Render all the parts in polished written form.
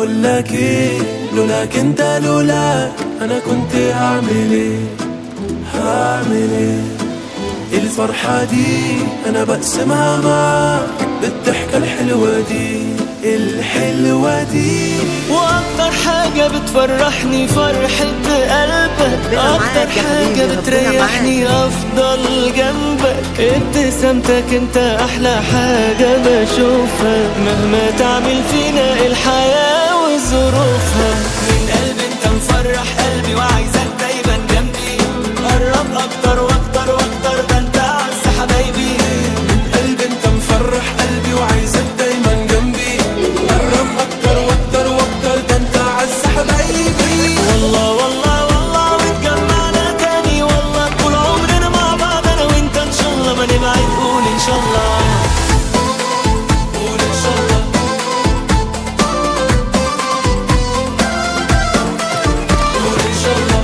اقول لك ايه، لولاك انت لولاك انا كنت هعمل ايه الفرحة دي انا بقسمها معاك بالضحكة الحلوة دي واكتر حاجة بتفرحني فرحة قلبك، اكتر حاجة بتريحني افضل جنبك. ابتسامتك انت احلى حاجة بشوفها، مهما تعمل فينا الحياة وظروفها. من قلبي انت مفرح قلبي وعايزك دايما جنبي، قرب اكتر واكتر واكتر، ده انت اعز حبايبي. من قلبي انت مفرح قلبي وعايزك دايما جنبي، قرب اكتر واكتر واكتر، ده انت اعز حبايبي. والله والله والله واتجمعنا تاني، والله طول عمرنا مع بعض انا وانت ان شاء الله ما نبعد. قول ان شاء الله، قول ان شاء الله، قول ان شاء الله.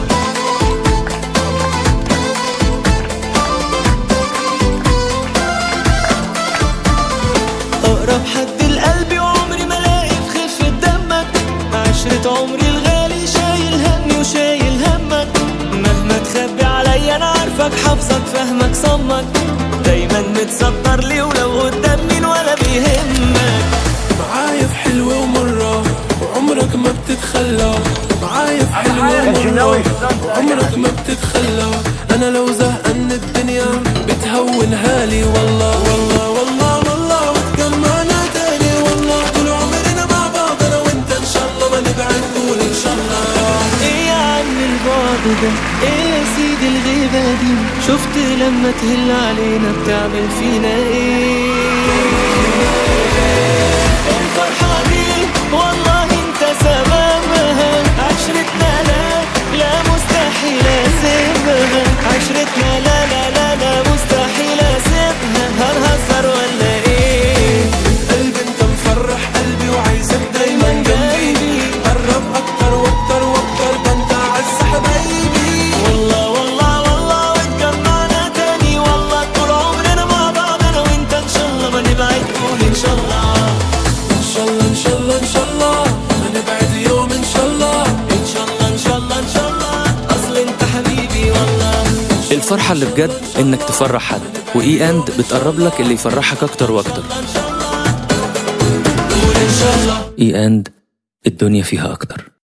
اقرب حد لقلبي وعمري ما الاقي في خفة دمك، عشرة عمري الغالي شايل همي وشايل همك. مهما تخبي عليا انا عارفك حافظك فاهمك صمك، دايما متستر لي ولو قدام مين ولا بيهمك. معايا في حلوة ومرة وعمرك ما بتتخلى، معايا في حلوة ومرة وعمرك ما بتتخلى. انا لو زهقان الدنيا بتهونها لي، والله والله والله والله وتجمعنا تاني. والله طول عمرنا مع بعض انا وانت ان شاء الله ما نبعد. قول ان شاء الله. ايه يا عم البعد ده، ايه يا سيدي الغيبة دي، شفت لما تهل علينا بتعمل فينا ايه. الفرحة دي والله انت سببها، عشرتنا لا مستحيل اسيبها، عشرتنا لا مستحيل اسيبها. هنهزر ولا ايه؟ قلبي انت مفرح قلبي وعايزك دايما جنبي، قرب اكتر واكتر واكتر، ده انت اعز حبايبي. والله والله والله واتجمعنا تاني، والله طول عمرنا مع بعض انا وانت ان شاء الله ما نبعد. قول ان شاء الله، ان شاء الله ان شاء الله ان شاء الله ما نبعد يوم ان شاء الله. ان شاء الله ان شاء الله ان شاء الله، اصل انت حبيبي والله. الفرحة اللي بجد انك تفرح حد، واي اند بتقرب لك اللي يفرحك اكتر واكتر. قول ان شاء الله. اي اند الدنيا فيها اكتر.